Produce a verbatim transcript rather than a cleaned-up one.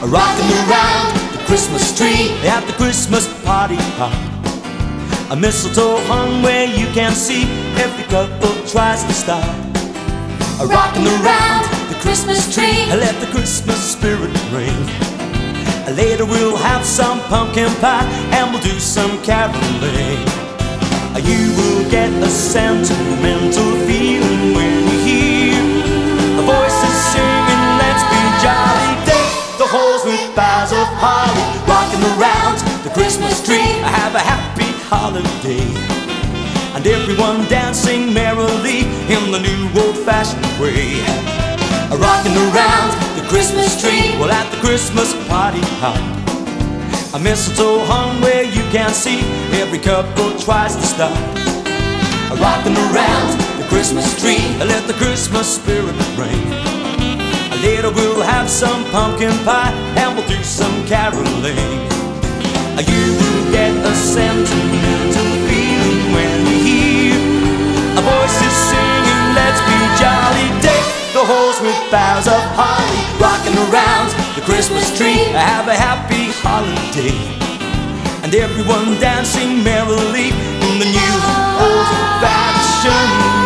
rocking around the Christmas tree at the Christmas party hop. A mistletoe hung where you can see every couple tries to stop. Rocking around the Christmas tree, let the Christmas spirit ring. Later we'll have some pumpkin pie and we'll do some caroling. You will get a sentimental feeling when you hear voices singing, let's be jolly. Deck the halls with boughs of holly, rocking around the Christmas tree. Have a happy holiday, and everyone dancing merrily in the new old-fashioned way. Rocking around the Christmas tree, well, at the Christmas party hop. A mistletoe hung where you can see every couple tries to stop. Rocking around the Christmas tree, let the Christmas spirit ring. Later we'll have some pumpkin pie and we'll do some caroling. You will get a sentimental feeling when you hear a voices singing, let's be jolly. Deck the halls with boughs of holly, rocking around the Christmas tree. Have a happy holiday, and everyone dancing merrily in the new old-fashioned